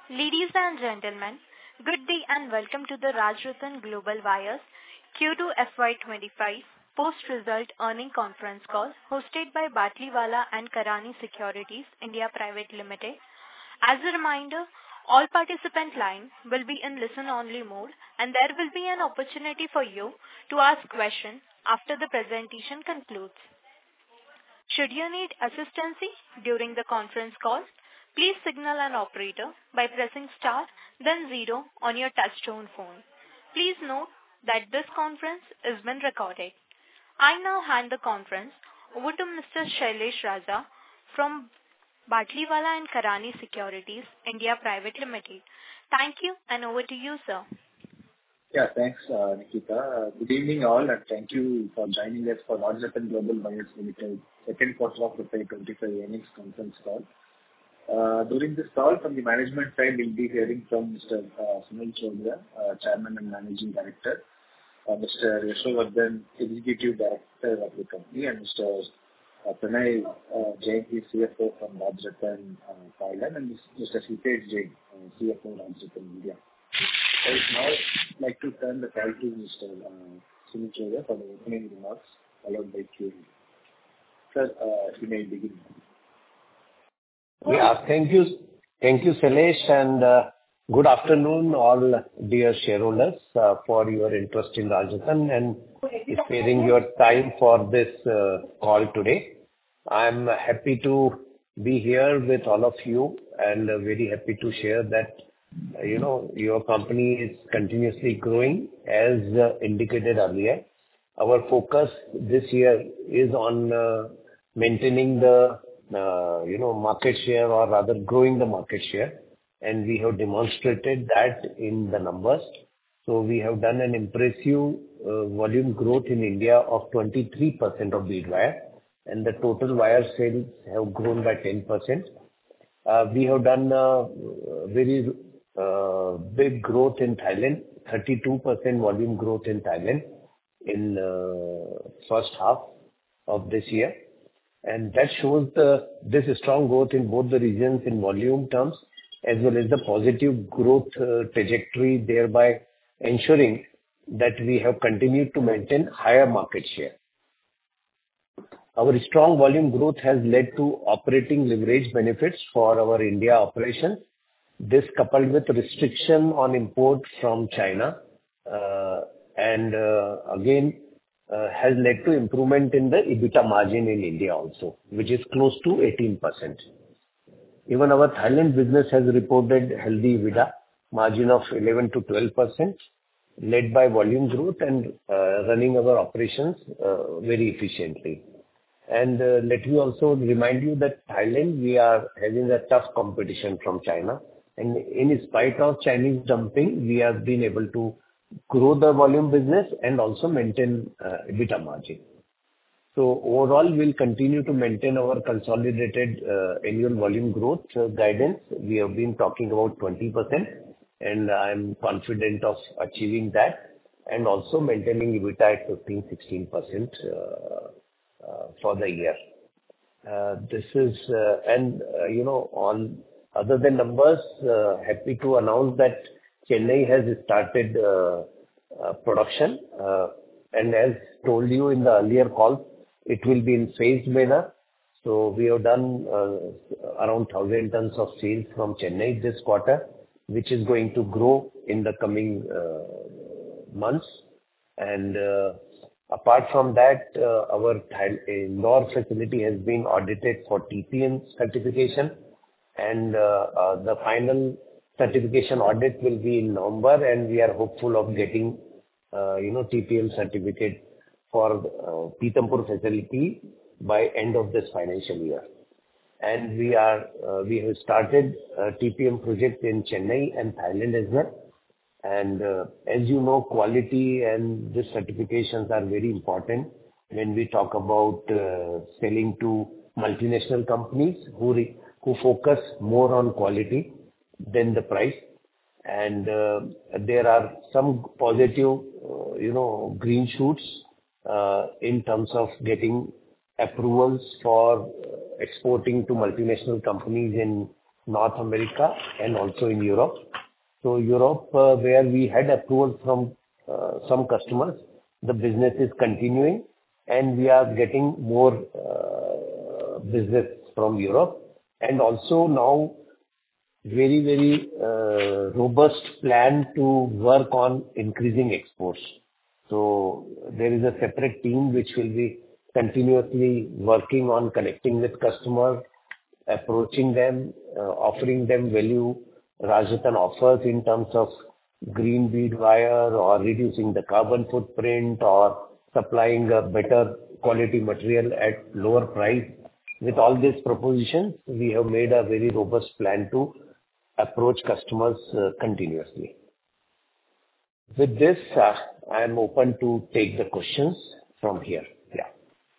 Ladies and gentlemen, good day and welcome to the Rajratan Global Wires Q2 FY25 post-result earning conference call hosted by Batlivala and Karani Securities India Private Limited. As a reminder, all participant lines will be in listen-only mode and there will be an opportunity for you to ask questions after the presentation concludes. Should you need assistance during the conference call, please signal an operator by pressing star, then zero on your touch-tone phone. Please note that this conference is being recorded. I now hand the conference over to Mr. Shailesh Raja from Batlivala and Karani Securities India Private Limited. Thank you and over to you, sir. Yeah, thanks, Nikita. Good evening all and thank you for joining us for Rajratan Global Wires Limited second quarter of the FY25 earnings conference call. During this call, from the management side, we'll be hearing from Mr. Sunil Chordia, Chairman and Managing Director, Mr. Yashovardhan, Executive Director of the company, and Mr. Pranay Jain, CFO from Rajratan Thailand, and Mr. Hitesh Jain, CFO Rajratan India. I would now like to turn the call to Mr. Sunil Chordia for the opening remarks, followed by Q&A. Sir, you may begin. Yeah, thank you, Shailesh, and good afternoon, all dear shareholders, for your interest in Rajratan and sparing your time for this call today. I'm happy to be here with all of you and very happy to share that your company is continuously growing as indicated earlier. Our focus this year is on maintaining the market share, or rather growing the market share, and we have demonstrated that in the numbers. So we have done an impressive volume growth in India of 23% of bead wire, and the total wire sales have grown by 10%. We have done very big growth in Thailand, 32% volume growth in Thailand in first half of this year. And that shows this strong growth in both the regions in volume terms, as well as the positive growth trajectory, thereby ensuring that we have continued to maintain higher market share. Our strong volume growth has led to operating leverage benefits for our India operations. This, coupled with restriction on import from China, and again, has led to improvement in the EBITDA margin in India also, which is close to 18%. Even our Thailand business has reported healthy EBITDA margin of 11 to 12%, led by volume growth and running our operations very efficiently. And let me also remind you that Thailand, we are having a tough competition from China. And in spite of Chinese dumping, we have been able to grow the volume business and also maintain EBITDA margin. So overall, we'll continue to maintain our consolidated annual volume growth guidance. We have been talking about 20%, and I'm confident of achieving that and also maintaining EBITDA at 15-16% for the year. This is, on other than numbers, happy to announce that Chennai has started production, and as told you in the earlier call, it will be in phased manner. So we have done around 1,000 tons of sales from Chennai this quarter, which is going to grow in the coming months. And apart from that, our Indore facility has been audited for TPM certification, and the final certification audit will be in November, and we are hopeful of getting TPM certificate for Pithampur facility by end of this financial year. And we have started TPM project in Chennai and Thailand as well. And as you know, quality and these certifications are very important when we talk about selling to multinational companies who focus more on quality than the price. And there are some positive, green shoots in terms of getting approvals for exporting to multinational companies in North America and also in Europe. So Europe, where we had approval from some customers, the business is continuing, and we are getting more business from Europe. And also now very, very robust plan to work on increasing exports. So there is a separate team which will be continuously working on connecting with customers, approaching them, offering them value Rajratan offers in terms of green bead wire or reducing the carbon footprint or supplying a better quality material at lower price. With all these propositions, we have made a very robust plan to approach customers continuously. With this, I am open to take the questions from here. Yeah.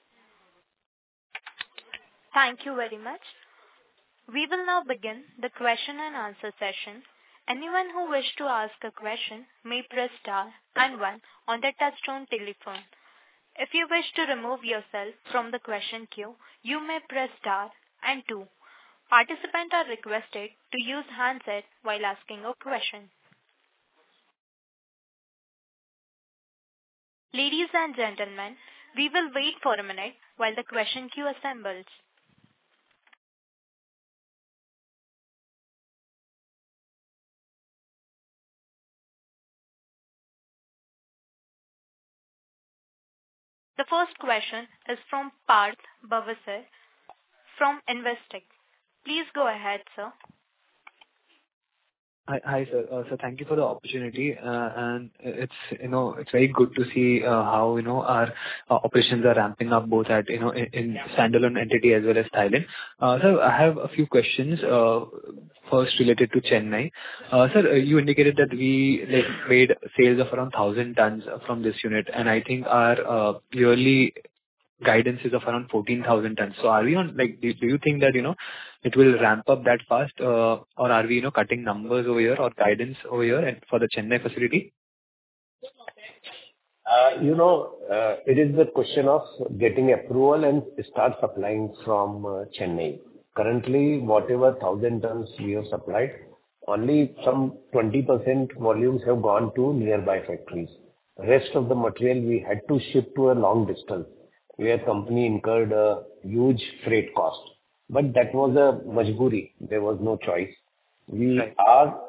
Thank you very much. We will now begin the question and answer session. Anyone who wishes to ask a question may press star and one on their touchtone telephone. If you wish to remove yourself from the question queue, you may press star and two. Participants are requested to use handset while asking a question. Ladies and gentlemen, we will wait for a minute while the question queue assembles. The first question is from Parth Bhavsar from Investec. Please go ahead, sir. Hi, sir. So thank you for the opportunity. And it's very good to see how, our operations are ramping up both at, in standalone entity as well as Thailand. Sir, I have a few questions. First related to Chennai. Sir, you indicated that we made sales of around 1,000 tons from this unit, and I think our yearly guidance is of around 14,000 tons. So are we on, do you think that, it will ramp up that fast, or are we, cutting numbers over here or guidance over here and for the Chennai facility? It is the question of getting approval and start supplying from Chennai. Currently, whatever 1,000 tons we have supplied, only some 20% volumes have gone to nearby factories. Rest of the material we had to ship to a long distance, where company incurred a huge freight cost. But that was a majburi. There was no choice. We are,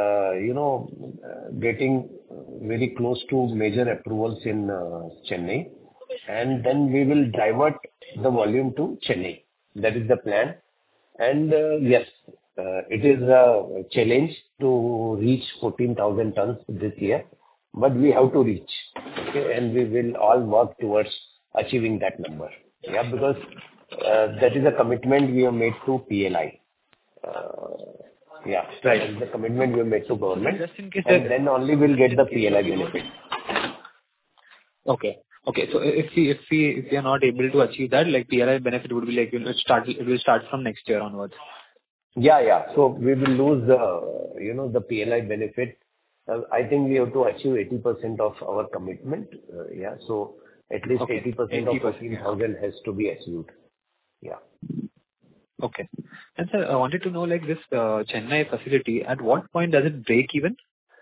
getting very close to major approvals in Chennai, and then we will divert the volume to Chennai. That is the plan. And yes, it is a challenge to reach 14,000 tons this year, but we have to reach. Okay, and we will all work towards achieving that number. Yeah, because that is a commitment we have made to PLI. Yeah, right. That is the commitment we have made to government. Just in case and then only we'll get the PLI benefit. Okay. So if we are not able to achieve that, PLI benefit would be it will start from next year onwards. Yeah. So we will lose the PLI benefit. I think we have to achieve 80% of our commitment. Yeah. So at least 80% of 14,000 has to be achieved. Yeah. Okay. And sir, I wanted to know, this Chennai facility, at what point does it break even?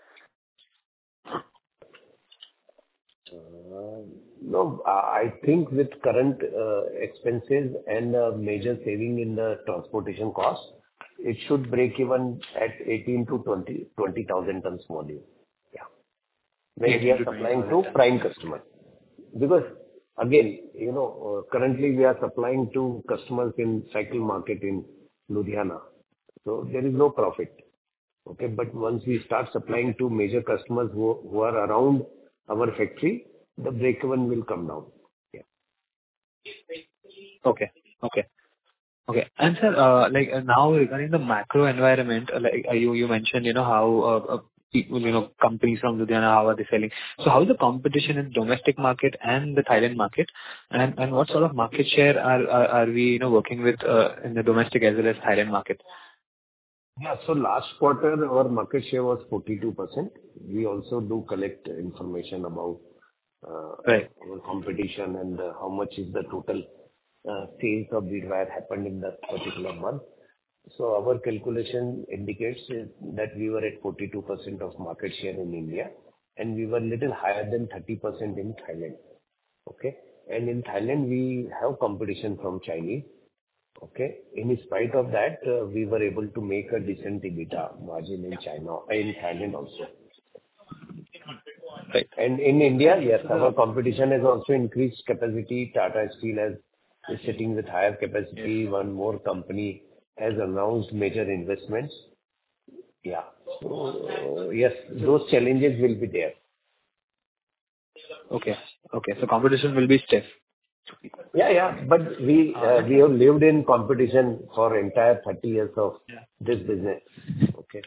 No, I think with current expenses and major saving in the transportation cost, it should break even at 18 to 20,000 tons volume. Yeah. When we are supplying to prime customers. Because again, currently we are supplying to customers in cycle market in Ludhiana. So there is no profit. Okay. But once we start supplying to major customers who are around our factory, the break-even will come down. Yeah. Okay. And sir, now regarding the macro environment, you mentioned, how people, companies from Ludhiana, how are they selling? So how is the competition in domestic market and the Thailand market, and what sort of market share are we, working with in the domestic as well as Thailand market? Yeah. So last quarter, our market share was 42%. We also do collect information about right. our competition and how much is the total sales of bead wire happened in that particular month. So our calculation indicates that we were at 42% of market share in India, and we were little higher than 30% in Thailand. Okay? And in Thailand, we have competition from Chinese. Okay? In spite of that, we were able to make a decent EBITDA margin in Thailand also. Right. And in India, yes, our competition has also increased capacity. Tata Steel is sitting with higher capacity. Yes. One more company has announced major investments. Yeah. So, yes, those challenges will be there. Okay. Okay. So competition will be stiff. Yeah. But we have lived in competition for entire 30 years of this business. Okay.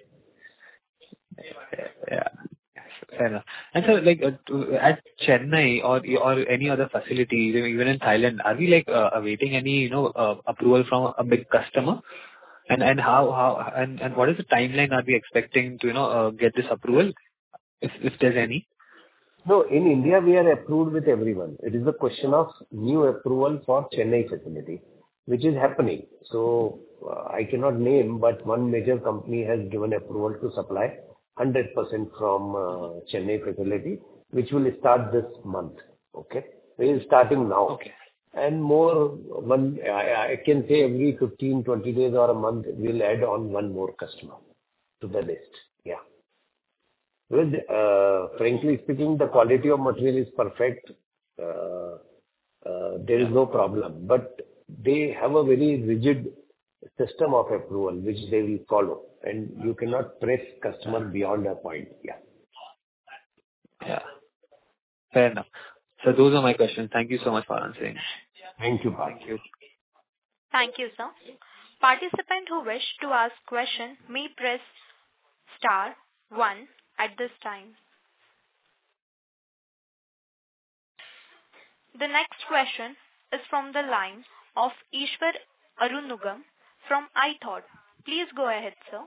Yeah. Fair enough. And so, like, at Chennai or any other facility, even in Thailand, are we like awaiting any approval from a big customer? And how and what is the timeline are we expecting to get this approval, if there's any? No, in India, we are approved with everyone. It is a question of new approval for Chennai facility, which is happening. So, I cannot name, but one major company has given approval to supply 100% from Chennai facility, which will start this month. Okay? It is starting now. Okay. And more, I can say every 15, 20 days or a month, we'll add on one more customer to the list. Yeah. Well, frankly speaking, the quality of material is perfect. There is no problem. But they have a very rigid system of approval, which they will follow. And you cannot press customer beyond a point. Yeah. Yeah. Fair enough. So those are my questions. Thank you so much for answering. Thank you, Thank you. Thank you, sir. Participant who wish to ask question may press star 1 at this time. The next question is from the line of Ishwar Arunugam from iThought. Please go ahead, sir.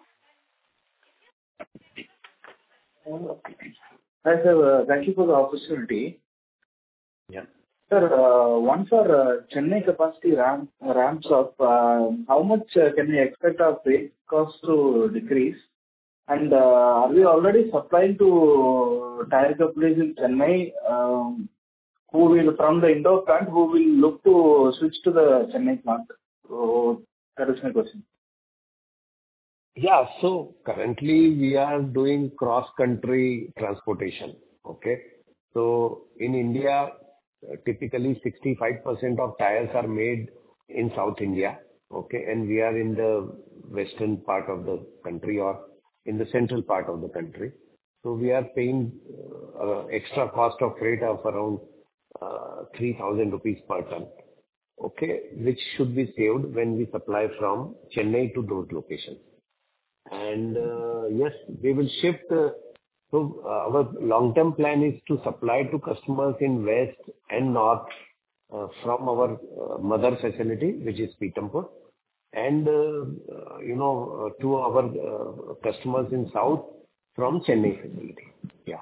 Hi, sir. Thank you for the opportunity. Yeah. Sir, once our Chennai capacity ramps up, how much can we expect our freight cost to decrease? And are we already supplying to tire companies in Chennai, who will, from the Indore plant, who will look to switch to the Chennai plant? So that is my question. Yeah. So currently we are doing cross-country transportation. Okay. So in India, typically 65% of tires are made in South India. Okay. And we are in the western part of the country or in the central part of the country. So we are paying extra cost of freight of around 3,000 rupees per ton. Okay. Which should be saved when we supply from Chennai to those locations. And yes, we will shift. So our long-term plan is to supply to customers in west and north from our mother facility, which is Pithampur, and to our customers in south from Chennai facility. Yeah.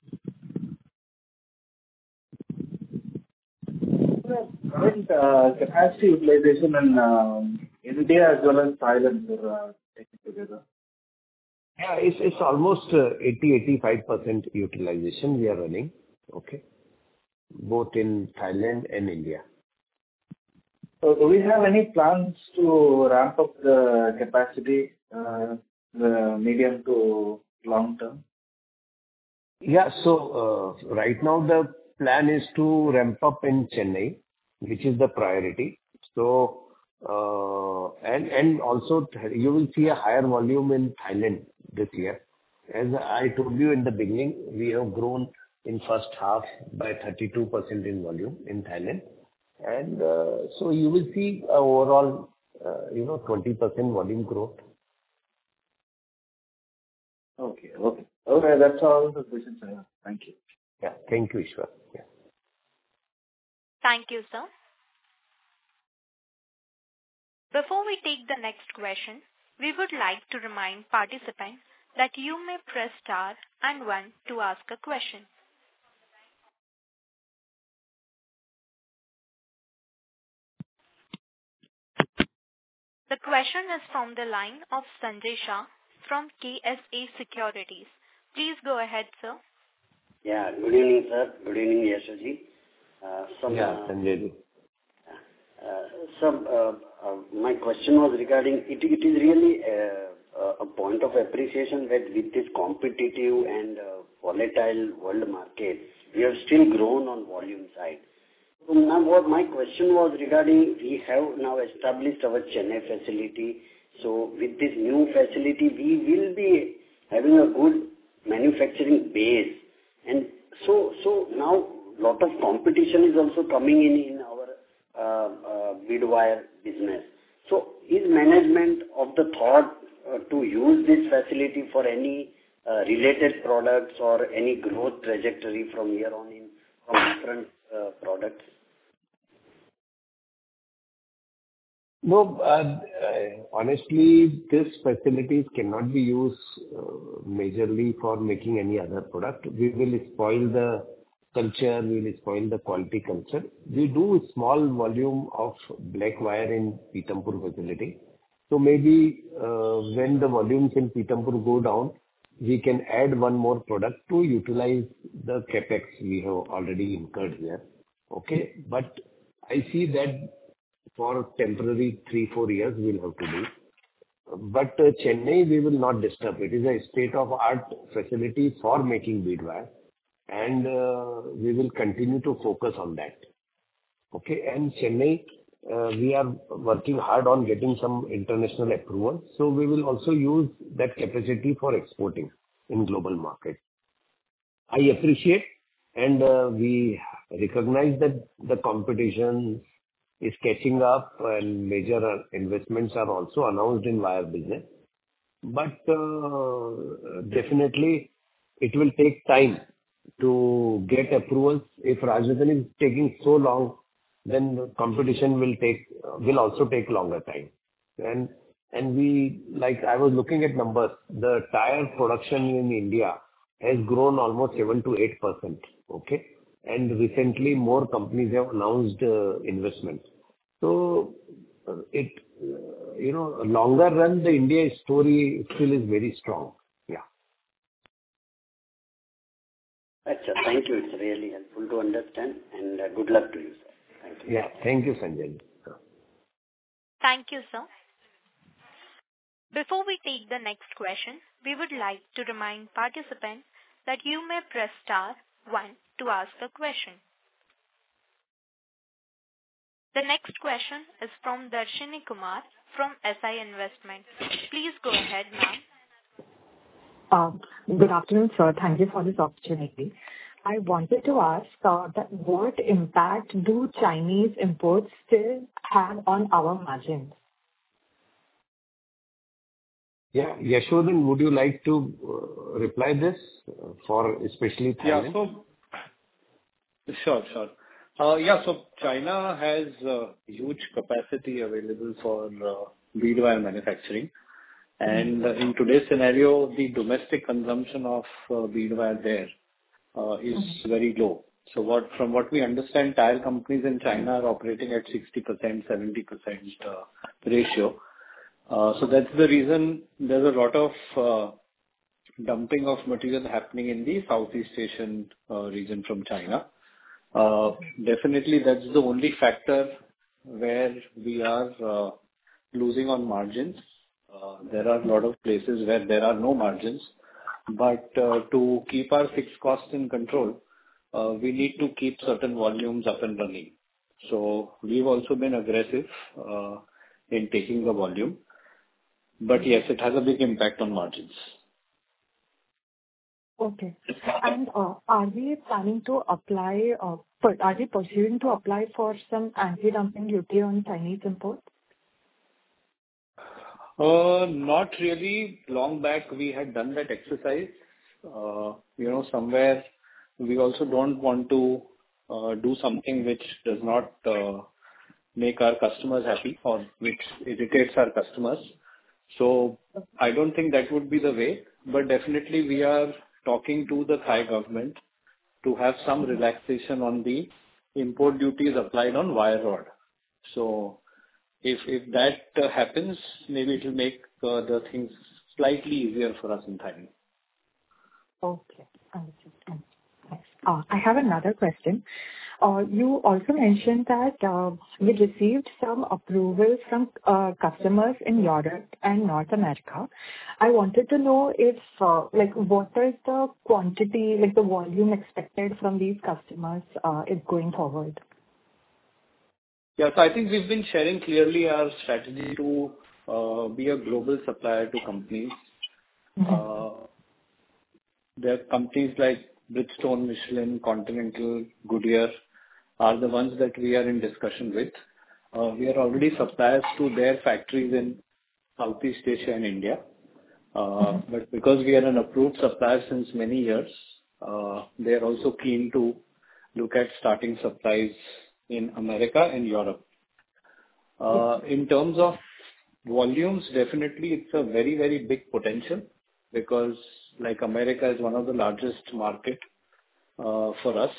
Current capacity utilization in India as well as Thailand are taken together. Yeah, it's almost 80-85% utilization we are running. Okay. Both in Thailand and India. So do we have any plans to ramp up the capacity, the medium to long term? Yeah. So right now the plan is to ramp up in Chennai, which is the priority. So and also you will see a higher volume in Thailand this year. As I told you in the beginning, we have grown in first half by 32% in volume in Thailand. And so you will see overall, 20% volume growth. Okay. That's all the questions I have. Thank you. Yeah. Thank you, Ishwar. Yeah. Thank you, sir. Before we take the next question, we would like to remind participants that you may press star and 1 to ask a question. The question is from the line of Sanjay Shah from KSA Securities. Please go ahead, sir. Yeah, good evening, sir. Good evening, Yashji. Sanjay ji. Sir, my question was regarding, it is really a point of appreciation that with this competitive and volatile world market, we have still grown on volume side. So now what my question was regarding, we have now established our Chennai facility. So with this new facility, we will be having a good manufacturing base. And so now lot of competition is also coming in our bead wire business. So is management of the thought to use this facility for any related products or any growth trajectory from here on in from different products? No, honestly, this facilities cannot be used majorly for making any other product. We will spoil the culture, we will spoil the quality culture. We do small volume of black wire in Pithampur facility. So maybe when the volumes in Pithampur go down, we can add one more product to utilize the capex we have already incurred here. Okay, but I see that for temporary 3-4 years we'll have to do. But Chennai we will not disturb. It is a state-of-art facility for making bead wire, and we will continue to focus on that. Okay, and Chennai we are working hard on getting some international approval, so we will also use that capacity for exporting in global market. I appreciate and we recognize that the competition is catching up and major investments are also announced in wire business. But definitely it will take time to get approvals. If Rajratan is taking so long, then the competition will also take longer time. And we, like I was looking at numbers, the tire production in India has grown almost 7 to 8%. Okay. And recently more companies have announced investment. So it, longer run, the India story still is very strong. Yeah. Achha, thank you. It's really helpful to understand, and good luck to you, sir. Thank you. Yeah. Thank you, Sanjay. Thank you, sir. Before we take the next question, we would like to remind participants that you may press star 1 to ask a question. The next question is from Darshini Kumar from SI Investment. Please go ahead, ma'am. Good afternoon, sir. Thank you for this opportunity. I wanted to ask that what impact do Chinese imports still have on our margins? Yeah, Yashodhan, would you like to reply this for especially Thailand? Sure. So China has huge capacity available for bead wire manufacturing. And in today's scenario, the domestic consumption of bead wire there is very low. So from what we understand, tire companies in China are operating at 60%, 70% ratio. So that's the reason there's a lot of dumping of material happening in the Southeast Asian region from China. Definitely that's the only factor where we are losing on margins. There are a lot of places where there are no margins, but to keep our fixed costs in control, we need to keep certain volumes up and running. So we've also been aggressive in taking the volume. But yes, it has a big impact on margins. Okay. And are we planning to apply, are we pursuing to apply for some anti-dumping duty on Chinese imports? Not really. Long back we had done that exercise. Somewhere we also don't want to do something which does not make our customers happy or which irritates our customers. So I don't think that would be the way, but definitely we are talking to the Thai government to have some relaxation on the import duties applied on wire rod. So If that happens, maybe it will make the things slightly easier for us in Thailand. Okay. Understood. Thanks. I have another question. You also mentioned that you received some approvals from customers in Europe and North America. I wanted to know if, what is the quantity, the volume expected from these customers going forward? Yeah. So I think we've been sharing clearly our strategy to be a global supplier to companies. There are companies like Bridgestone, Michelin, Continental, Goodyear are the ones that we are in discussion with. We are already suppliers to their factories in Southeast Asia and India. But because we are an approved supplier since many years, they are also keen to look at starting supplies in America and Europe. In terms of volumes, definitely it's a very, very big potential because like America is one of the largest market for us.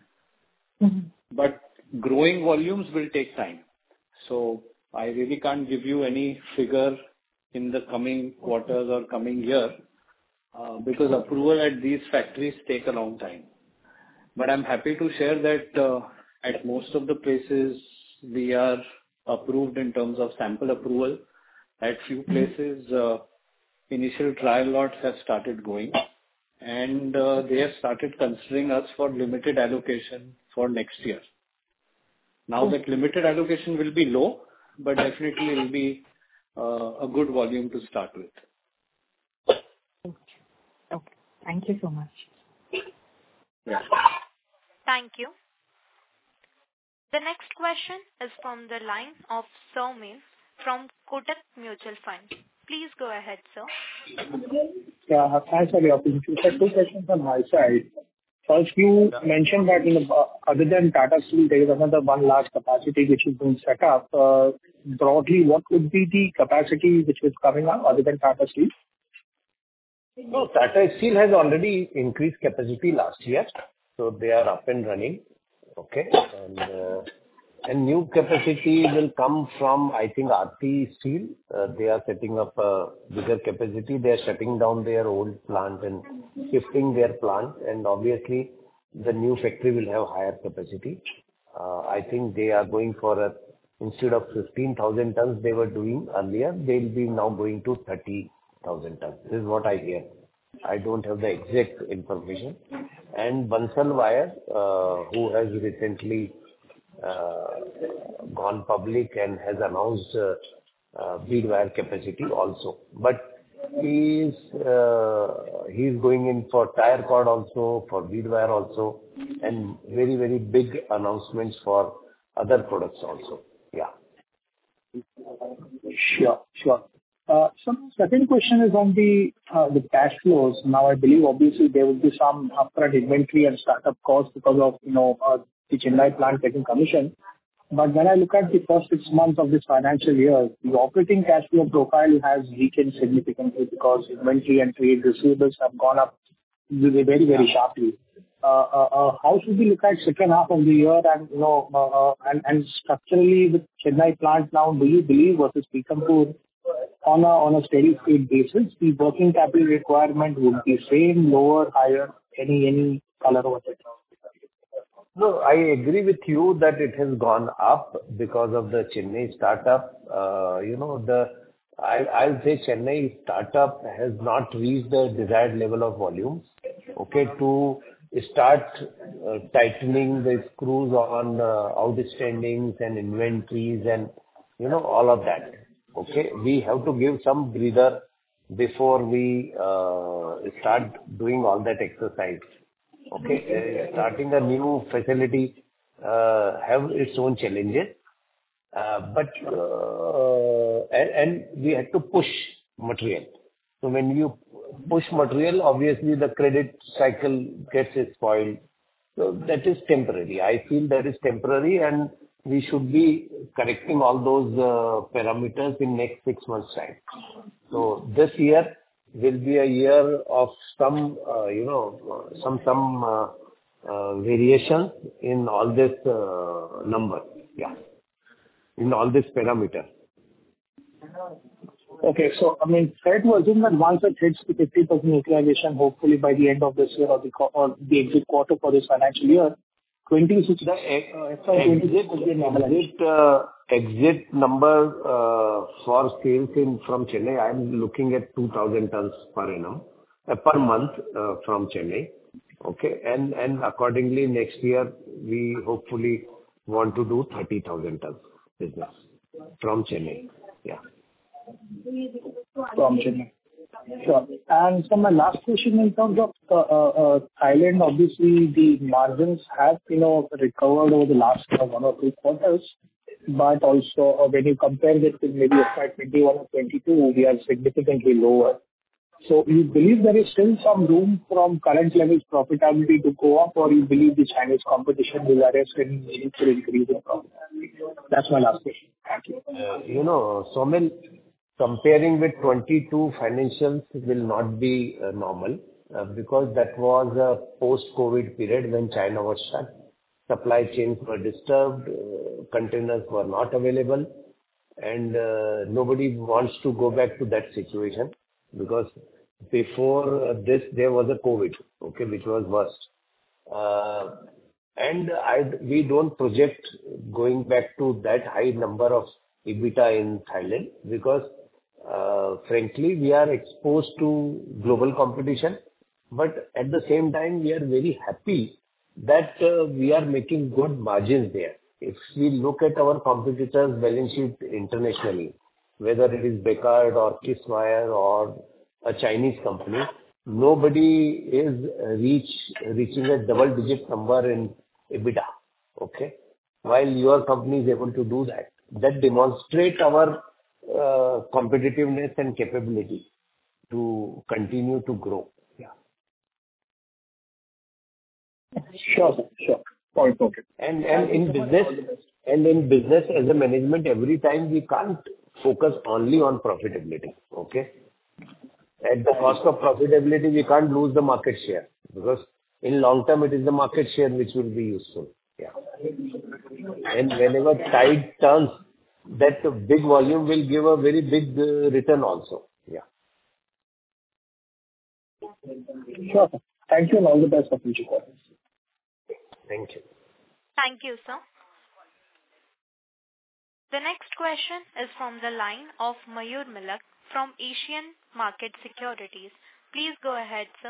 But growing volumes will take time. So I really can't give you any figure in the coming quarters or coming year because approval at these factories take a long time. But I'm happy to share that at most of the places we are approved in terms of sample approval. At few places, initial trial lots have started going and they have started considering us for limited allocation for next year. Now that limited allocation will be low, but definitely it will be a good volume to start with. Okay. Thank you so much. Yeah. Thank you. The next question is from the line of Soumil from Kotak Mutual Fund. Please go ahead, sir. Yeah, thanks for the opportunity. So 2 questions on my side. First, you mentioned that other than Tata Steel, there is another one large capacity which is being set up. Broadly, what would be the capacity which is coming up other than Tata Steel? No, Tata Steel has already increased capacity last year, so they are up and running. Okay. And new capacity will come from, I think, Aarti Steel. They are setting up a bigger capacity. They are shutting down their old plant and shifting their plant. And obviously, the new factory will have higher capacity. I think they are going for instead of 15,000 tons they were doing earlier, they'll be now going to 30,000 tons. This is what I hear. I don't have the exact information. And Bansal Wire, who has recently gone public and has announced bead wire capacity also. But he's going in for tire cord also, for bead wire also, and very, very big announcements for other products also. Yeah. Sure. So second question is on the cash flows. Now, I believe obviously there will be some upfront inventory and startup costs because of the Chennai plant getting commissioned. But when I look at the first 6 months of this financial year, the operating cash flow profile has weakened significantly because inventory and trade receivables have gone up very, very sharply. How should we look at second half of the year and structurally with Chennai plant now, do you believe versus Pithampur on a steady state basis, the working capital requirement would be same, lower, higher, any color over it? No, I agree with you that it has gone up because of the Chennai startup. I'll say Chennai startup has not reached the desired level of volumes. Okay, to start tightening the screws on outstandings and inventories and all of that. Okay, we have to give some breather before we start doing all that exercise. Okay, starting a new facility have its own challenges, but we had to push material. So when you push material, obviously the credit cycle gets spoiled. So that is temporary. I feel that is temporary, and we should be correcting all those parameters in next 6 months' time. So this year will be a year of some variation in all this number. Yeah. in all this parameter. Okay. So, I mean, fair to assume that once it hits the 50% utilization, hopefully by the end of this year or the exit quarter for this financial year, 26, exit number for sales from Chennai, I'm looking at 2,000 tons per annum, per month, from Chennai. Okay. And accordingly, next year, we hopefully want to do 30,000 tons business from Chennai. Yeah. From Chennai. Sure. And so my last question in terms of Thailand, obviously the margins have, recovered over the last 1 or 2 quarters, but also when you compare it with maybe FY 21 or 22, we are significantly lower. So you believe there is still some room from current levels profitability to go up, or you believe the Chinese competition will arrest any meaningful increase in profitability? That's my last question. Thank you. Somil, comparing with 22 financials will not be normal because that was a post-COVID period when China was shut. Supply chains were disturbed, containers were not available, and nobody wants to go back to that situation because before this there was a COVID, okay, which was worst. And we don't project going back to that high number of EBITDA in Thailand because frankly, we are exposed to global competition, but at the same time, we are very happy that we are making good margins there. If we look at our competitors' balance sheet internationally, whether it is Bekaert or Kiswire or a Chinese company, nobody is reaching a double-digit number in EBITDA, okay? While your company is able to do that. That demonstrates our competitiveness and capability to continue to grow. Yeah. Sure. Point noted. And in business as a management, every time we can't focus only on profitability. Okay. At the cost of profitability, we can't lose the market share because in long term, it is the market share which will be useful. Yeah. And whenever tide turns, that big volume will give a very big return also. Yeah. Sure. Thank you and all the best for future quarters. Thank you. Thank you, sir. The next question is from the line of Mayur Milak from Asian Market Securities. Please go ahead, sir.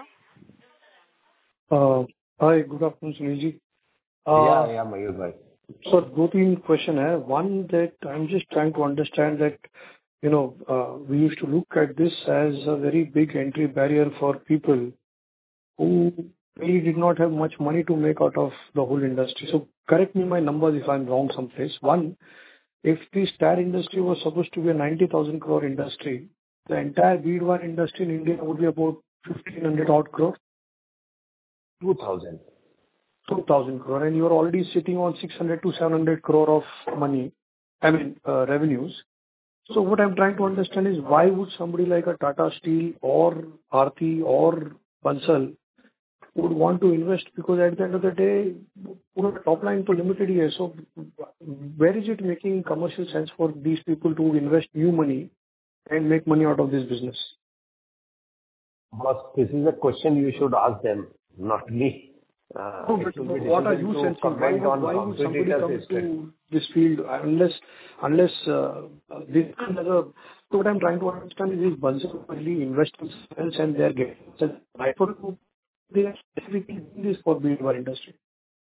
Hi, good afternoon, Sunilji. Yeah, Mayur bhai. So, 2-3 questions. One, that I'm just trying to understand that, we used to look at this as a very big entry barrier for people who really did not have much money to make out of the whole industry. So, correct me my numbers if I'm wrong someplace. One, if the tire industry was supposed to be a 90,000 crore industry, the entire bead wire industry in India would be about 1,500 odd crore. 2,000 crore, and you're already sitting on 600 to 700 crore of money, revenues. So what I'm trying to understand is why would somebody like a Tata Steel or Aarti or Bansal would want to invest, because at the end of the day, top line to limited here. So where is it making commercial sense for these people to invest new money and make money out of this business? But this is a question you should ask them, not me. What are you sensing? Why would somebody come to this field unless this another? So what I'm trying to understand is Bansal really invest in sales and they're getting they are specifically doing this for bead wire industry.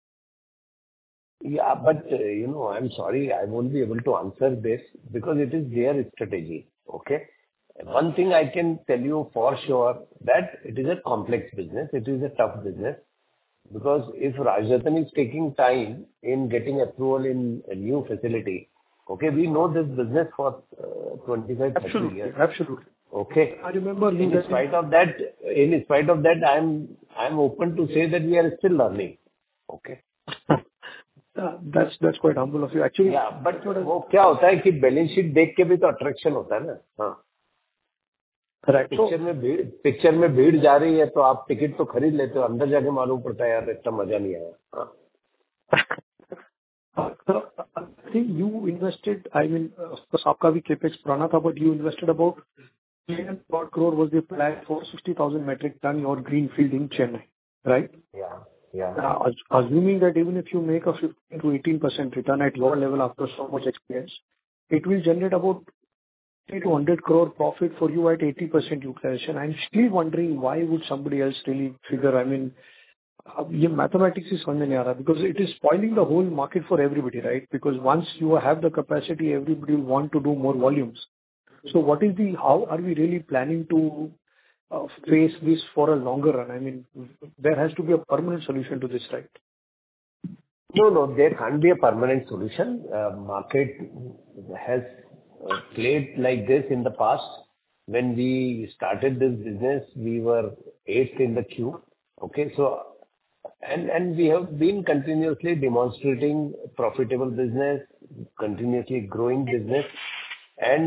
Yeah, but I'm sorry, I won't be able to answer this because it is their strategy. Okay. One thing I can tell you for sure that it is a complex business. It is a tough business. Because if Rajratan is taking time in getting approval in a new facility, okay, we know this business for 25, 30 years. Absolutely. Okay. I remember. In spite of that, I'm open to say that we are still learning. Okay. That's quite humble of you, actually. Yeah, but वो क्या होता है कि balance sheet देख के भी तो attraction होता है ना. हाँ. पिक्चर में भीड़ जा रही है तो आप टिकट तो खरीद लेते हो, अंदर जाके मालूम पड़ता है यार इतना मजा नहीं आया. So, I think you invested, I mean, आपका भी CapEx पुराना था, but you invested about 10 crore was the plan for 60,000 metric ton your greenfield in Chennai, right? Yeah. Assuming that even if you make a 15 to 18% return at your level after so much experience, it will generate about 80 to 100 crore profit for you at 80% utilization. I'm still wondering why would somebody else really figure, I mean, ये mathematics is समझ में नहीं आ रहा, because it is spoiling the whole market for everybody, right? Because once you have the capacity, everybody will want to do more volumes. So how are we really planning to face this for a longer run? I mean, there has to be a permanent solution to this, right? No, there can't be a permanent solution. Market has played like this in the past. When we started this business, we were eighth in the queue. Okay, so and we have been continuously demonstrating profitable business, continuously growing business, and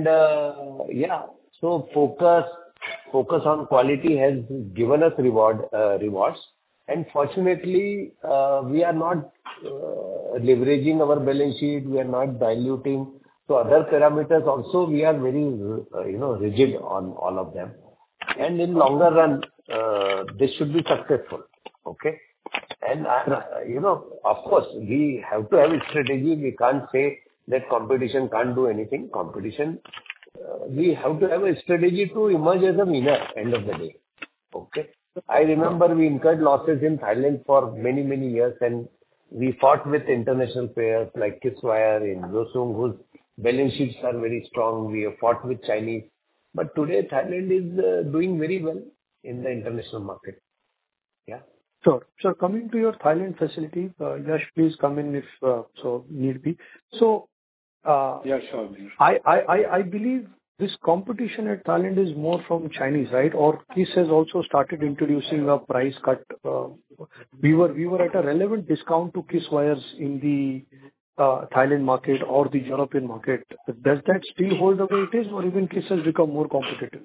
so focus on quality has given us rewards. And fortunately, we are not leveraging our balance sheet. We are not diluting. So other parameters also, we are very rigid on all of them. And in longer run, this should be successful. Okay. And of course, we have to have a strategy. We can't say that competition can't do anything. We have to have a strategy to emerge as a winner end of the day. Okay. I remember we incurred losses in Thailand for many, many years, and we fought with international players like Kiswire in Yosung, whose balance sheets are very strong. We have fought with Chinese. But today, Thailand is doing very well in the international market. Yeah. Sure. So coming to your Thailand facility, Yash, please come in if so need be. So, yeah, sure. I believe this competition at Thailand is more from Chinese, right? Or KISS has also started introducing a price cut. We were at a relevant discount to KISS wires in the Thailand market or the European market. Does that still hold the way it is, or even KISS has become more competitive?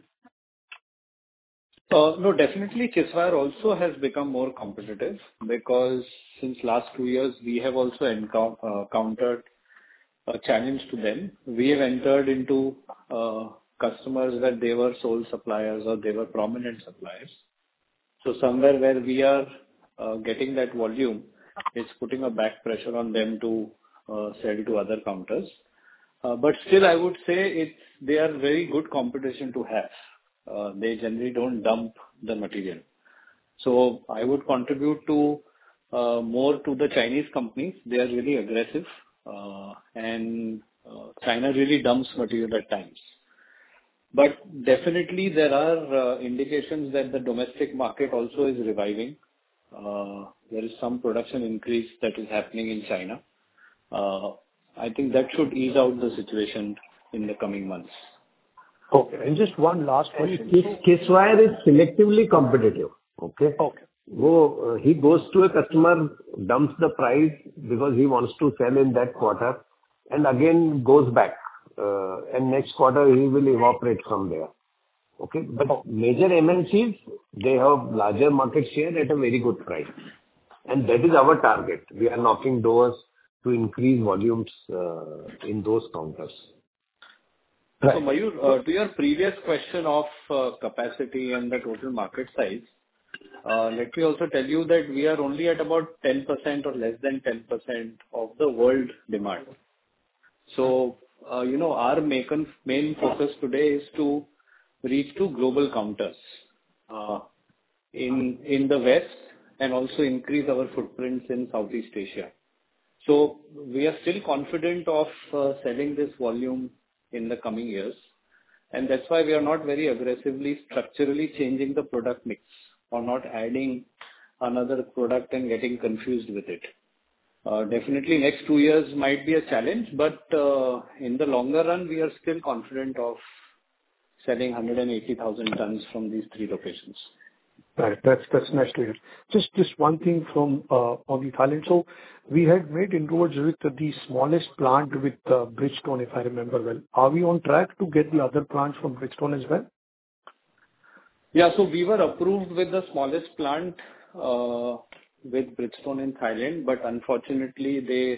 No, definitely Kiswire also has become more competitive, because since last 2 years, we have also encountered a challenge to them. We have entered into customers that they were sole suppliers or they were prominent suppliers. So somewhere where we are getting that volume, it's putting a back pressure on them to sell to other counters. But still, I would say they are very good competition to have. They generally don't dump the material. So I would contribute to more to the Chinese companies. They are really aggressive, and China really dumps material at times. But definitely there are indications that the domestic market also is reviving. There is some production increase that is happening in China. I think that should ease out the situation in the coming months. Okay. And just one last question. Kiswire is selectively competitive. Okay. Okay. He goes to a customer, dumps the price because he wants to sell in that quarter, and again goes back. And next quarter he will evaporate from there. Okay. But major MNCs, they have larger market share at a very good price. And that is our target. We are knocking doors to increase volumes in those counters. Right. So Mayur, to your previous question of capacity and the total market size, let me also tell you that we are only at about 10% or less than 10% of the world demand. So, our main focus today is to reach to global counters in the West, and also increase our footprints in Southeast Asia. So we are still confident of selling this volume in the coming years, and that's why we are not very aggressively structurally changing the product mix or not adding another product and getting confused with it. Definitely next 2 years might be a challenge, but in the longer run, we are still confident of selling 180,000 tons from these 3 locations. Right. That's nice to hear. Just one thing from on the Thailand. So we had made inroads with the smallest plant with Bridgestone, if I remember well. Are we on track to get the other plants from Bridgestone as well? Yeah. So we were approved with the smallest plant with Bridgestone in Thailand, but unfortunately they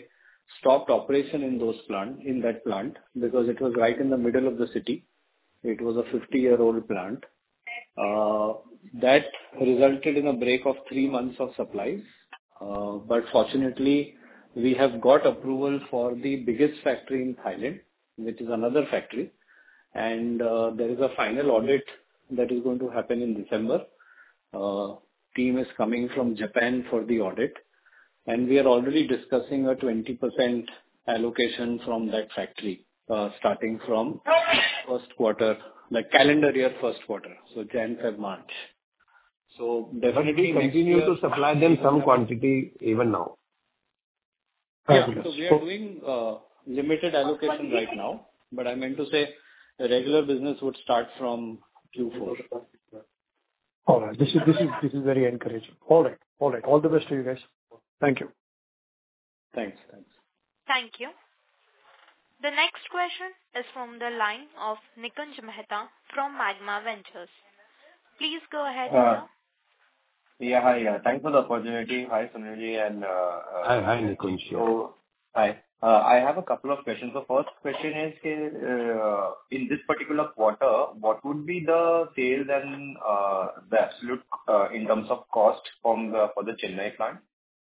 stopped operation in that plant because it was right in the middle of the city. It was a 50-year-old plant. That resulted in a break of 3 months of supplies. But fortunately, we have got approval for the biggest factory in Thailand, which is another factory. And there is a final audit that is going to happen in December. Team is coming from Japan for the audit. And we are already discussing a 20% allocation from that factory, starting from first quarter, like calendar year first quarter, so Jan, Feb, March. So definitely we continue to supply them some quantity even now. Yeah, so we are doing limited allocation right now, but I meant to say the regular business would start from Q4. All right. This is very encouraging. All right. All the best to you guys. Thank you. Thanks. Thank you. The next question is from the line of Nikunj Mehta from Magma Ventures. Please go ahead, sir. Yeah, hi. Thanks for the opportunity. Hi, Sunilji and Hi, Nikunj. So, hi. I have a couple of questions. The first question is, in this particular quarter, what would be the sales and the absolute in terms of cost for the Chennai plant?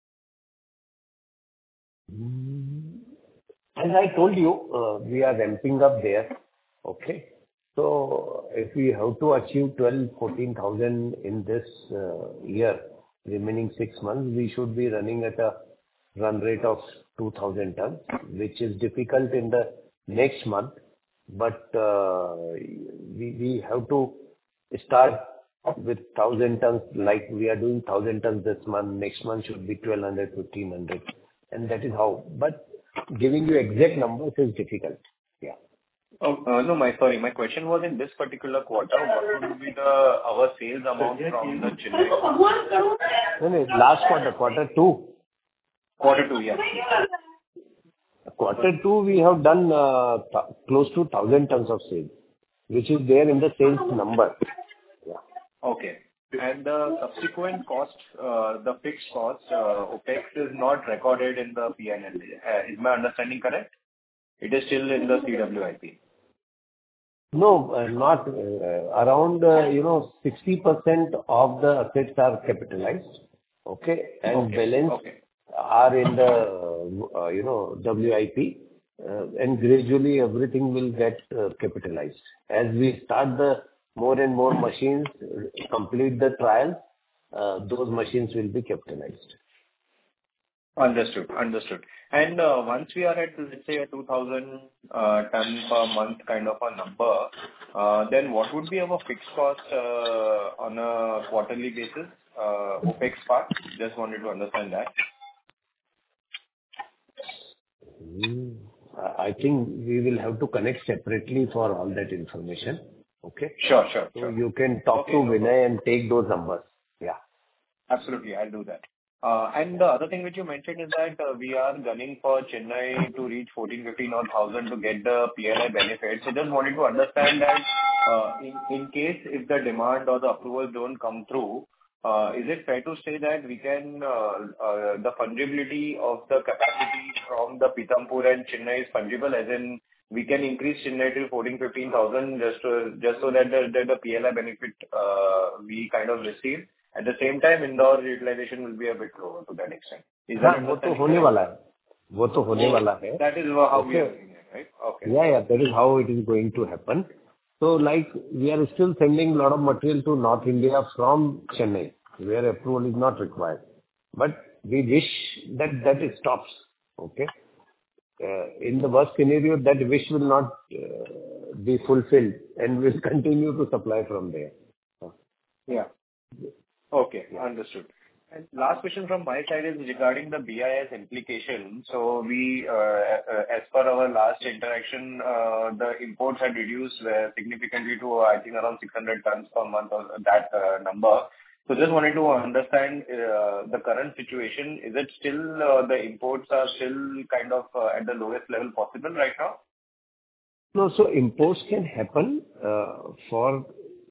As I told you, we are ramping up there. Okay. So if we have to achieve 12,000-14,000 in this year, remaining 6 months, we should be running at a run rate of 2,000 tons, which is difficult in the next month. But we have to start with 1,000 tons, like we are doing 1,000 tons this month. Next month should be 1,200, 1,500. And that is how. But giving you exact numbers is difficult. Yeah. No, my question was in this particular quarter, what would be our sales amount from the Chennai? No, last quarter 2. Quarter 2, yes. Quarter 2, we have done close to 1,000 tons of sales, which is there in the sales number. Yeah. Okay. And the subsequent cost, the fixed cost, OPEX is not recorded in the P&L. Is my understanding correct? It is still in the CWIP. No, not around 60% of the assets are capitalized. Okay. And balance are in the WIP. And gradually everything will get capitalized. As we start the more and more machines, complete the trials, those machines will be capitalized. Understood. And once we are at, let's say, a 2,000 ton per month kind of a number, then what would be our fixed cost on a quarterly basis, OPEX part? Just wanted to understand that. I think we will have to connect separately for all that information. Okay? Sure. So you can talk to Vinay and take those numbers. Yeah. Absolutely. I'll do that. And the other thing which you mentioned is that we are gunning for Chennai to reach 14,000-15,000 to get the PLI benefits. So just wanted to understand that in case if the demand or the approvals don't come through, is it fair to say that we can, the fungibility of the capacity from the Pithampur and Chennai is fungible, as in we can increase Chennai till 14,000-15,000 just so that the PLI benefit we kind of receive. At the same time, Indore utilization will be a bit lower to that extent. Is that वो तो होने वाला है. That is how we are doing it, right? Okay. Yeah, that is how it is going to happen. So like we are still sending a lot of material to North India from Chennai, where approval is not required. But we wish that it stops. Okay. In the worst scenario, that wish will not be fulfilled and will continue to supply from there. Yeah. Okay, understood. And last question from my side is regarding the BIS implication. So we, as per our last interaction, the imports had reduced significantly to, I think, around 600 tons per month or that number. So just wanted to understand the current situation. Is it still the imports are still kind of at the lowest level possible right now? No, so imports can happen for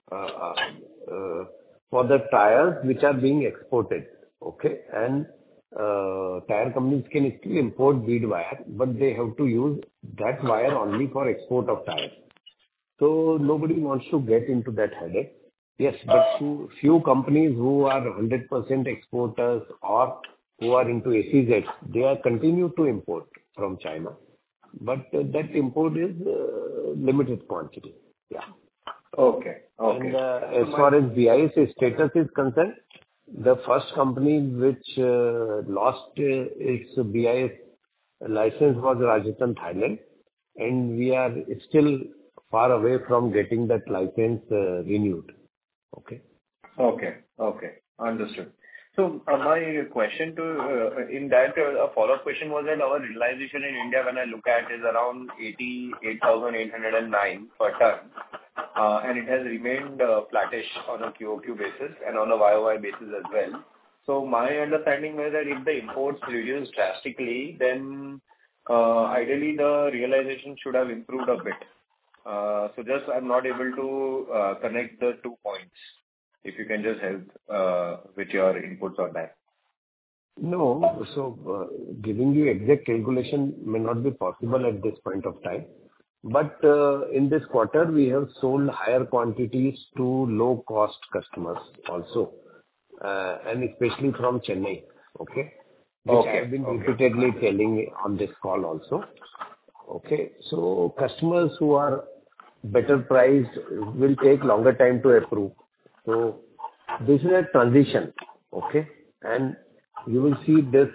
the tires which are being exported. Okay, and tire companies can still import bead wire, but they have to use that wire only for export of tires. So nobody wants to get into that headache. Yes, but few companies who are 100% exporters or who are into SEZ, they are continue to import from China. But that import is limited quantity. Yeah. Okay. And as far as BIS status is concerned, the first company which lost its BIS license was Rajratan, Thailand, and we are still far away from getting that license renewed. Okay. Okay. Understood. So my question in that, a follow-up question was that our realization in India, when I look at, is around 88,809 per ton, and it has remained flattish on a QOQ basis and on a YOY basis as well. So my understanding was that if the imports reduce drastically, then ideally the realization should have improved a bit. So just I'm not able to connect the 2 points. If you can just help with your inputs on that. No. So giving you exact calculation may not be possible at this point of time. But in this quarter, we have sold higher quantities to low-cost customers also, and especially from Chennai. Okay? Which I have been repeatedly telling on this call also. Okay? So customers who are better priced will take longer time to approve. So this is a transition, okay? And you will see this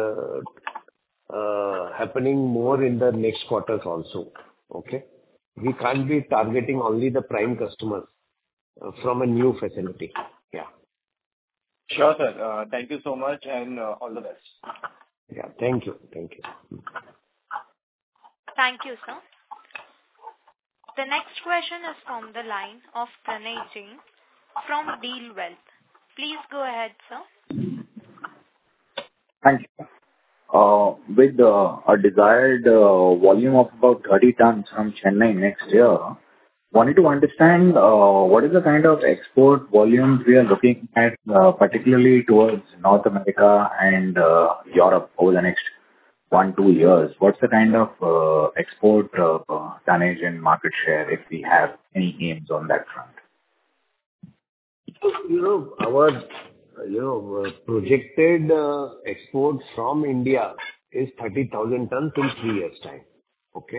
happening more in the next quarters also, okay? We can't be targeting only the prime customers from a new facility. Yeah. Sure, sir. Thank you so much and all the best. Yeah. Thank you. Thank you, sir. The next question is from the line of Pranay Jain from Deal Wealth. Please go ahead, sir. Thank you. With a desired volume of about 30 tons from Chennai next year, wanted to understand what is the kind of export volumes we are looking at, particularly towards North America and Europe over the next 1-2 years. What's the kind of export tonnage and market share, if we have any aims on that front? Our projected export from India is 30,000 tons in 3 years' time. Okay?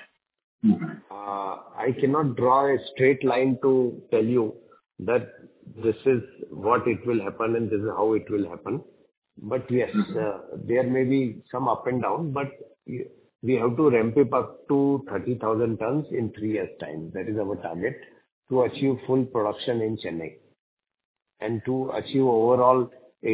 I cannot draw a straight line to tell you that this is what it will happen and this is how it will happen. But yes, there may be some up and down, but we have to ramp it up to 30,000 tons in 3 years' time. That is our target to achieve full production in Chennai and to achieve overall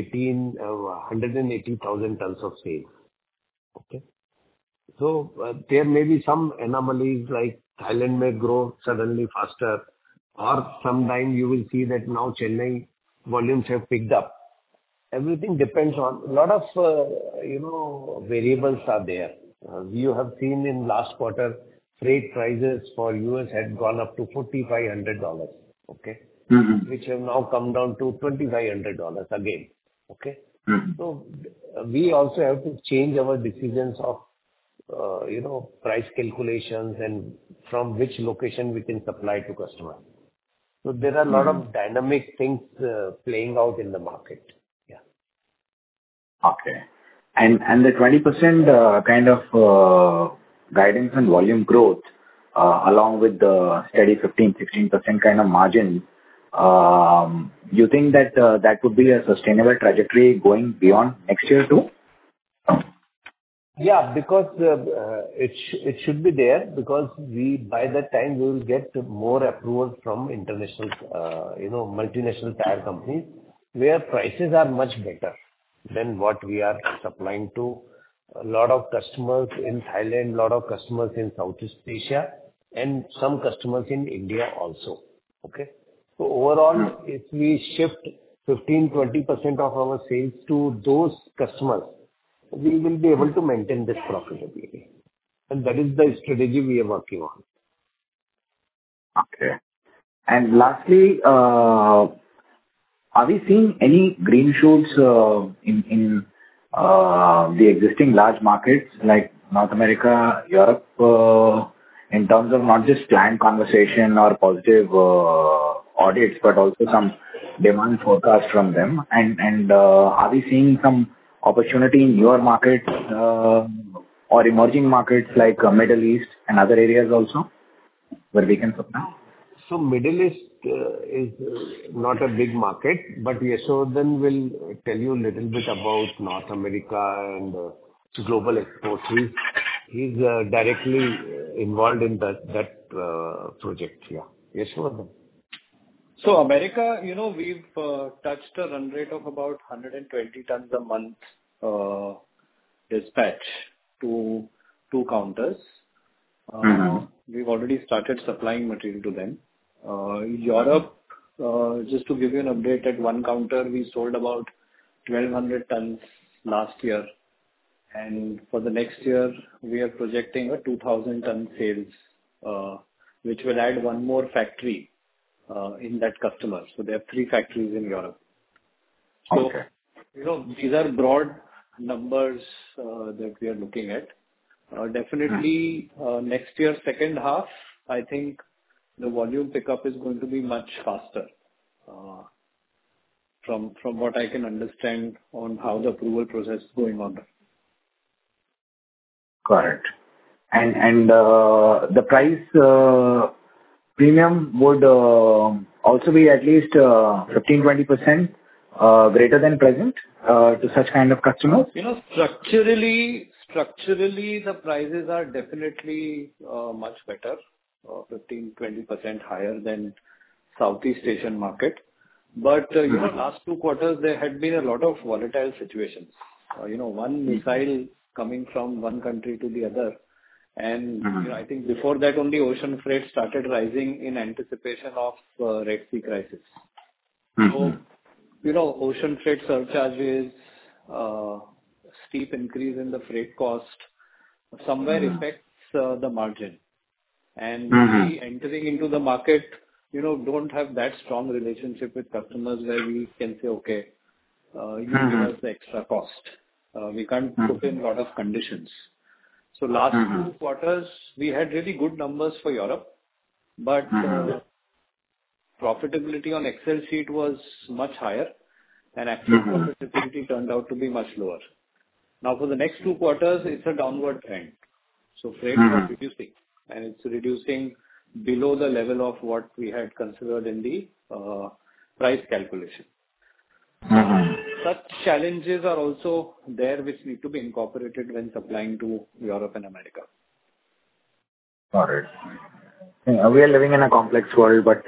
180,000 tons of sales. Okay? So there may be some anomalies like Thailand may grow suddenly faster, or sometime you will see that now Chennai volumes have picked up. Everything depends on a lot of variables are there. You have seen in last quarter freight prices for US had gone up to $4,500. Okay, which have now come down to $2,500 again. Okay, so we also have to change our decisions of price calculations and from which location we can supply to customers. So there are a lot of dynamic things playing out in the market. Yeah. Okay. And the 20% kind of guidance and volume growth, along with the steady 15-16% kind of margin, you think that that would be a sustainable trajectory going beyond next year too? Yeah, because it should be there because by that time we will get more approvals from international, multinational tire companies where prices are much better than what we are supplying to a lot of customers in Thailand, a lot of customers in Southeast Asia, and some customers in India also. Okay, so overall, if we shift 15-20% of our sales to those customers, we will be able to maintain this profitability. And that is the strategy we are working on. Okay. And lastly, are we seeing any green shoots in the existing large markets like North America, Europe, in terms of not just client conversation or positive audits, but also some demand forecast from them? And are we seeing some opportunity in newer markets or emerging markets like Middle East and other areas also where we can supply? So Middle East is not a big market, but Yashodhan will tell you a little bit about North America and global exports. He's directly involved in that project. Yeah. Yashodhan. So America, we've touched a run rate of about 120 tons a month dispatch to two counters. We've already started supplying material to them. Europe, just to give you an update, at one counter, we sold about 1,200 tons last year. And for the next year, we are projecting a 2,000-ton sales, which will add one more factory in that customer. So they have 3 factories in Europe. So, these are broad numbers that we are looking at. Definitely, next year, second half, I think the volume pickup is going to be much faster from what I can understand on how the approval process is going on. Correct. And the price premium would also be at least 15-20% greater than present to such kind of customers? Structurally, the prices are definitely much better, 15-20% higher than Southeast Asian market. But, last 2 quarters, there had been a lot of volatile situations. One missile coming from one country to the other. And I think before that, only ocean freight started rising in anticipation of Red Sea crisis. So, ocean freight surcharges, steep increase in the freight cost, somewhere affects the margin. And we entering into the market, don't have that strong relationship with customers where we can say, okay, you give us the extra cost. We can't put in a lot of conditions. So last 2 quarters, we had really good numbers for Europe, but profitability on Excel sheet was much higher, and actual profitability turned out to be much lower. Now, for the next 2 quarters, it's a downward trend. So freight is reducing, and it's reducing below the level of what we had considered in the price calculation. Such challenges are also there which need to be incorporated when supplying to Europe and America. Got it. We are living in a complex world, but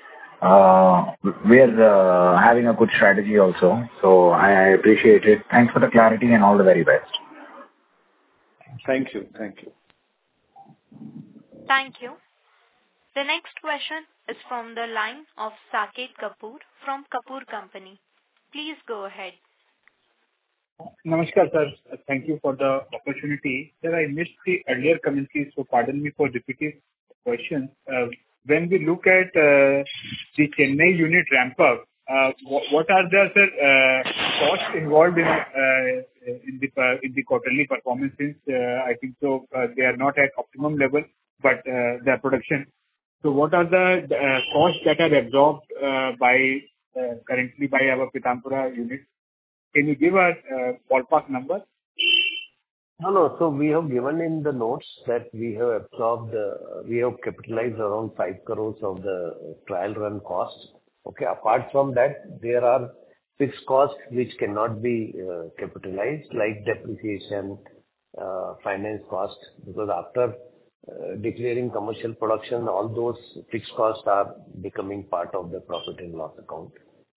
we are having a good strategy also. So I appreciate it. Thanks for the clarity and all the very best. Thank you. Thank you. Thank you. The next question is from the line of Saket Kapoor from Kapoor Company. Please go ahead. Namaskar, sir. Thank you for the opportunity. Sir, I missed the earlier commentary, so pardon me for repeating questions. When we look at the Chennai unit ramp up, what are the costs involved in the quarterly performance? Since I think so they are not at optimum level, but their production. So what are the costs that are absorbed currently by our Pitampura unit? Can you give a ballpark number? No. So we have given in the notes that we have absorbed, we have capitalized around 5 crores of the trial run costs. Okay. Apart from that, there are fixed costs which cannot be capitalized, like depreciation, finance cost, because after declaring commercial production, all those fixed costs are becoming part of the profit and loss account.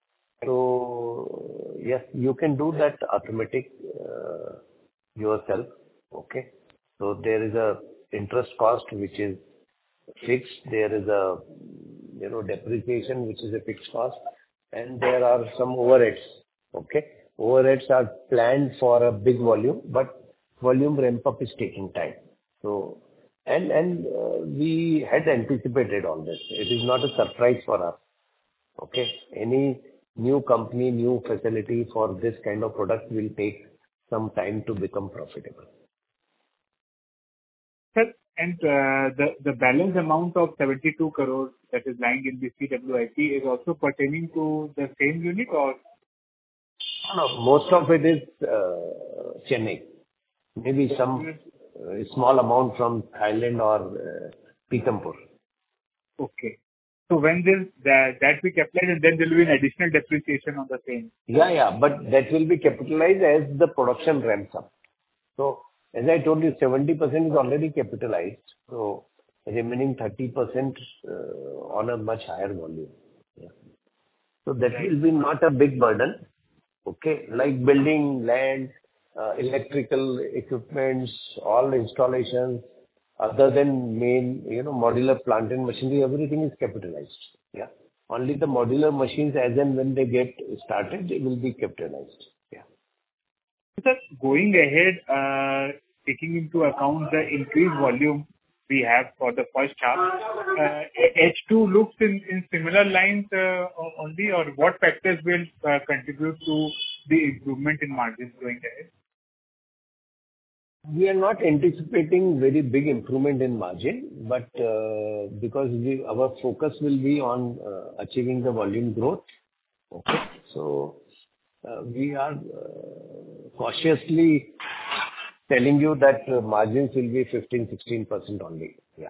So yes, you can do that automatic yourself. Okay. So there is a interest cost which is fixed. There is a depreciation which is a fixed cost, and there are some overheads. Okay. Overheads are planned for a big volume, but volume ramp up is taking time. So and we had anticipated all this. It is not a surprise for us. Okay. Any new company, new facility for this kind of product will take some time to become profitable. Sir, and the balance amount of 72 crores that is lying in the CWIP is also pertaining to the same unit or? No, most of it is Chennai. Maybe some small amount from Thailand or Pithampur. Okay. So when that be capitalized, and then there will be an additional depreciation on the same? Yeah, but that will be capitalized as the production ramps up. So as I told you, 70% is already capitalized, so remaining 30% on a much higher volume. Yeah. So that will be not a big burden. Okay, like building, land, electrical equipments, all installations, other than main, modular plant and machinery, everything is capitalized. Yeah. Only the modular machines, as and when they get started, they will be capitalized. Yeah. Sir, going ahead, taking into account the increased volume we have for the first half, H2 looks in similar lines only, or what factors will contribute to the improvement in margins going ahead? We are not anticipating very big improvement in margin, but because our focus will be on achieving the volume growth. Okay. So we are cautiously telling you that margins will be 15-16% only. Yeah.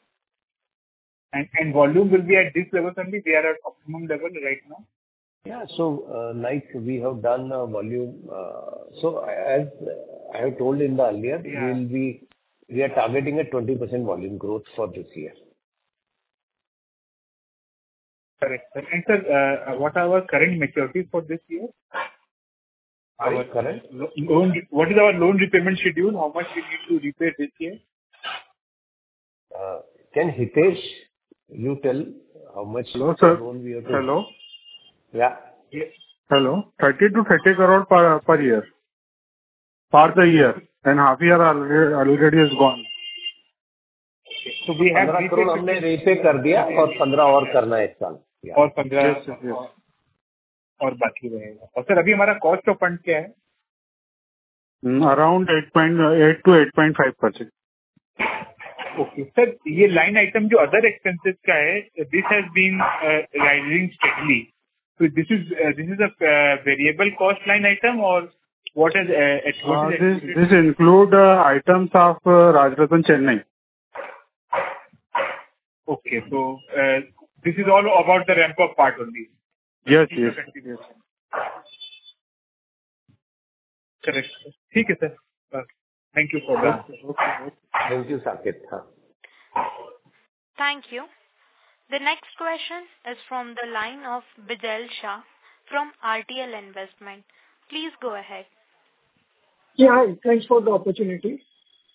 And volume will be at this level only? We are at optimum level right now? Yeah. So, like we have done a volume. So as I have told in the earlier, we are targeting a 20% volume growth for this year. Correct. And sir, what are our current maturities for this year? Our current loan. What is our loan repayment schedule? How much we need to repay this year? Can Hitesh, you tell how much loan we have to? Hello. Yeah. Yes. Hello. 30 to 30 crore per year. For the year. And half year already is gone. So we have 15 crore हमने repay कर दिया और 15 और करना है इस साल. और 15 और बाकी रहेगा. और सर अभी हमारा cost of fund क्या है? Around 8.8 to 8.5%. Okay. Sir, ये line item जो other expenses का है, this has been rising steadily. So this is a variable cost line item or what is this include items of Rajratan Chennai. Okay. So this is all about the ramp up part only. Yes. Correct. ठीक है sir. Thank you for that. Okay. Thank you, Saket. Thank you. The next question is from the line of Bijal Shah from RTL Investment. Please go ahead. Yeah, hi. Thanks for the opportunity.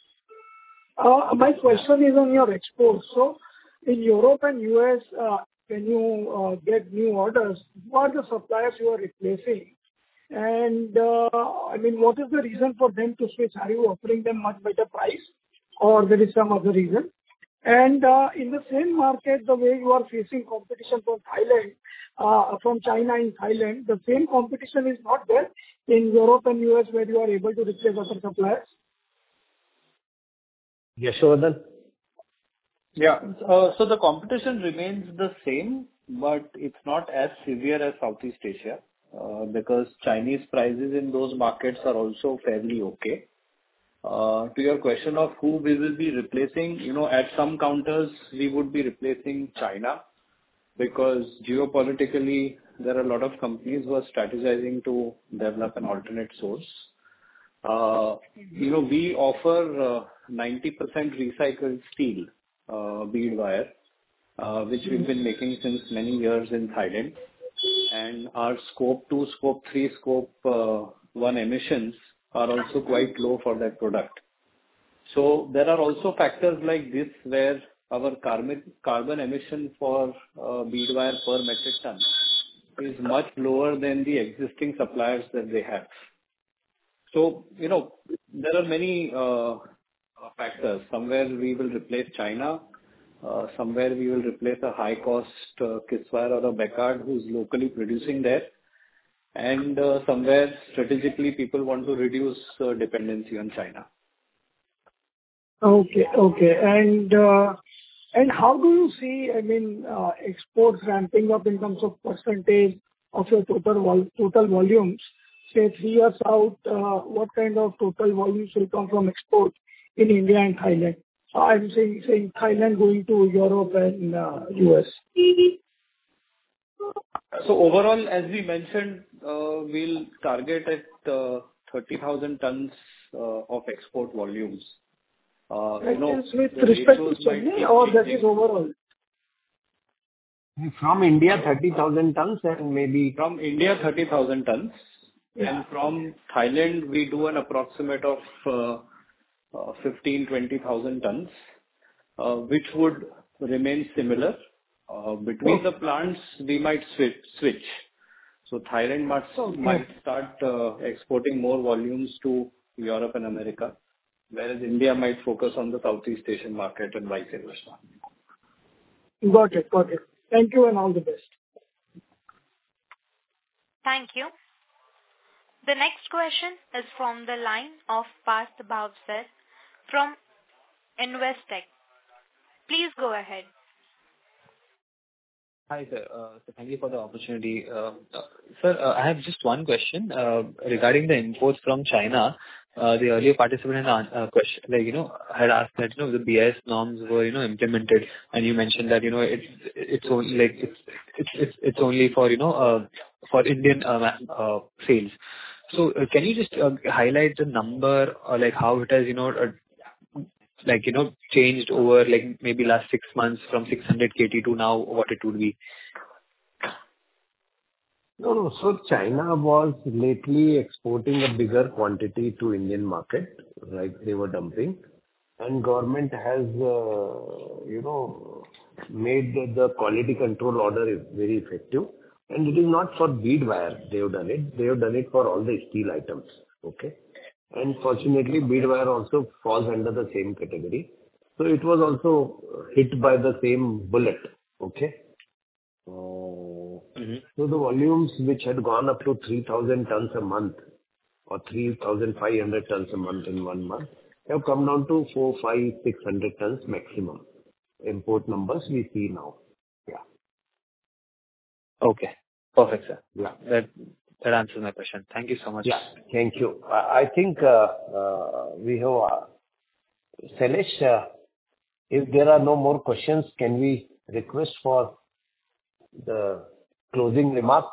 My question is on your exports. So in Europe and US, when you get new orders, who are the suppliers you are replacing? And I mean, what is the reason for them to switch? Are you offering them much better price or there is some other reason? And in the same market, the way you are facing competition from Thailand, from China in Thailand, the same competition is not there in Europe and US where you are able to replace other suppliers? Yashovardhan? Yeah. So the competition remains the same, but it's not as severe as Southeast Asia because Chinese prices in those markets are also fairly okay. To your question of who we will be replacing, at some counters we would be replacing China because geopolitically there are a lot of companies who are strategizing to develop an alternate source. We offer 90% recycled steel bead wire, which we've been making since many years in Thailand. And our Scope 2, Scope 3, Scope 1 emissions are also quite low for that product. So there are also factors like this where our carbon emission for bead wire per metric ton is much lower than the existing suppliers that they have. So, there are many factors. Somewhere we will replace China. Somewhere we will replace a high-cost Kiswire or a Bekaert who's locally producing there. and somewhere strategically people want to reduce dependency on China. Okay. And how do you see, I mean, exports ramping up in terms of percentage of your total volumes? Say 3 years out, what kind of total volumes will come from exports in India and Thailand? I'm saying Thailand going to Europe and US. So overall, as we mentioned, we'll target at 30,000 tons of export volumes. That is with respect to Chennai or that is overall? From India, 30,000 tons and maybe... From India, 30,000 tons. Yeah. And from Thailand, we do an approximate of 15,000-20,000 tons, which would remain similar. Between the plants, we might switch. So Thailand might start exporting more volumes to Europe and America, whereas India might focus on the Southeast Asian market and vice versa. Got it. Thank you and all the best. Thank you. The next question is from the line of Parth Bhavsar from Investec. Please go ahead. Hi, sir. So thank you for the opportunity. Sir, I have just one question regarding the imports from China. The earlier participant had question, had asked that the BIS norms were implemented, and you mentioned that it's only it's only for Indian sales. So can you just highlight the number or how it has changed over maybe last 6 months from 600 KT to now what it would be? No. So China was lately exporting a bigger quantity to Indian market, they were dumping. And government has, made the quality control order very effective. And it is not for bead wire they have done it. They have done it for all the steel items. Okay. And fortunately, bead wire also falls under the same category. So it was also hit by the same bullet. Okay. So the volumes which had gone up to 3,000 tons a month or 3,500 tons a month in 1 month have come down to 400, 500, 600 tons maximum. Import numbers we see now. Yeah. Okay. Perfect, sir. Yeah. That answers my question. Thank you so much. Yeah. Thank you. I think we have Shailesh, if there are no more questions, can we request for the closing remarks?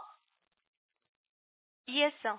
Yes, sir.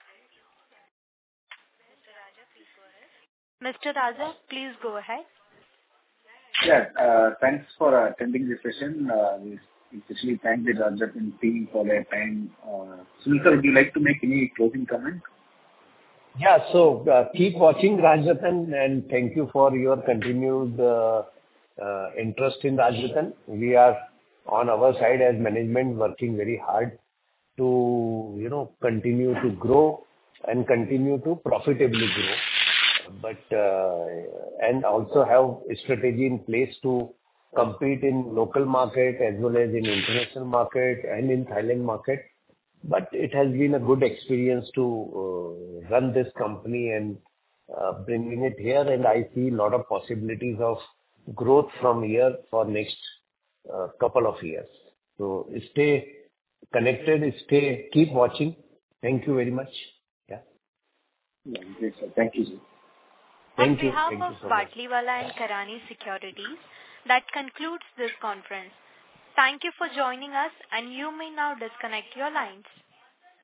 Mr. Raja, please go ahead. Yeah, thanks for attending the session. We especially thank the Rajratan team for their time. Sunil sir, would you like to make any closing comment? Yeah, so keep watching Rajratan and thank you for your continued interest in Rajratan. We are on our side as management working very hard to continue to grow and continue to profitably grow, but and also have a strategy in place to compete in local market as well as in international market and in Thailand market. But it has been a good experience to run this company and bringing it here, and I see a lot of possibilities of growth from here for next couple of years. So stay connected, keep watching. Thank you very much. Yeah. Great, sir. Thank you, sir. Thank you. On behalf Thank you of so much. Batlivala and Karani Securities, that concludes this conference. Thank you for joining us, and you may now disconnect your lines.